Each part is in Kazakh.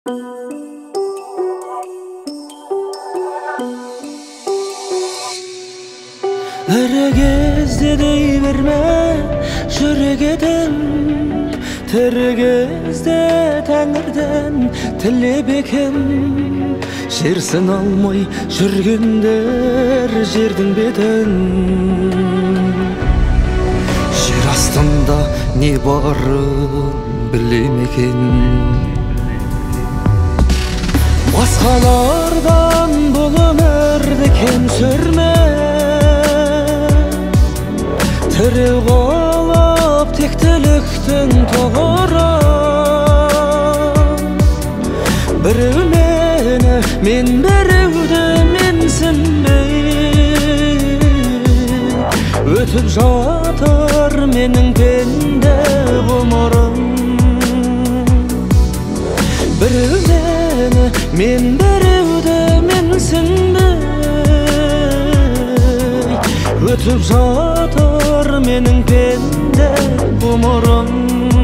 Ірігезде дей берме жүрегеден, тірігезде тәңірден тілеп екен. Жерсін алмай жүргендер жердің бетін. Жер астында не барын білемекен. Басқалардан бұл өмірді кем сүрме, тірі қалып тектіліктің тұғыры. Біреу мені, мен біреуді менсінбей, өтіп жатыр менің пенде ғұмырым. Біреу мені, мен біреуді менсінбей, өтіп жатыр менің пенде ғұмырым.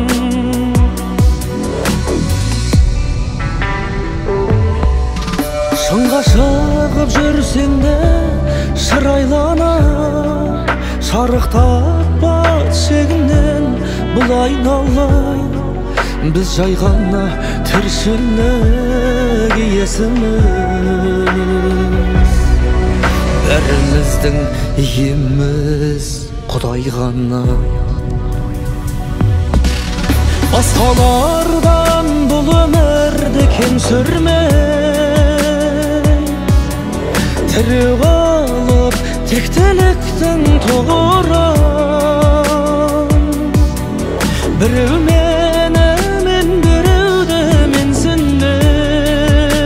Шыңға шығып жүрсең де шырайлана, шарықтатпа шегінен бұл айналай. Біз жай ғана тіршілік иесіміз, бәріміздің иеміз Құдай ғана. Басқалардан бұл өмірді кем сүрме, тірі қалып тектіліктің тұғыры. Біреу мені, мен біреуді менсінбей,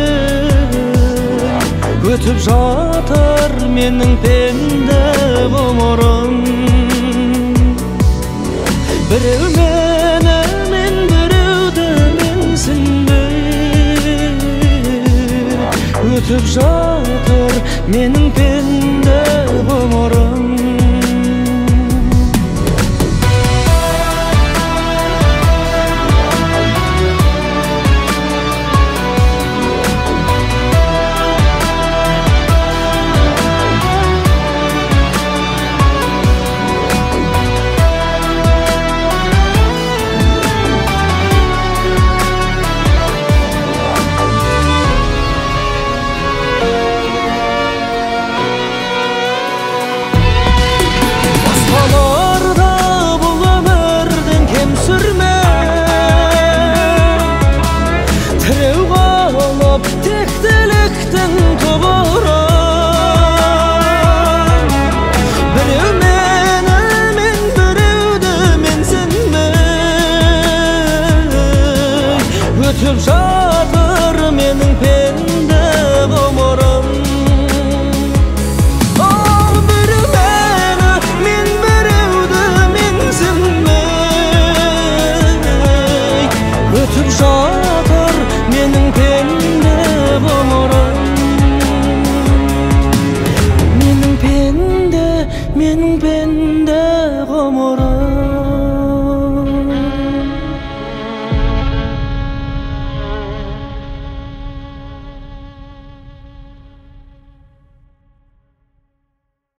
өтіп жатыр менің пенде ғұмырым. Біреу мені, мен біреуді менсінбей, өтіп жатыр менің пенде ғұмырым. Tектіліктің тұғыры. Біреу мені, мен біреуді менсінбей, өтіп жатыр менің пенде ғұмырым. Біреу мені, мен біреуді менсінбей, өтіп жатыр менің пенде ғұмырым. Менің пенде ғұмырым.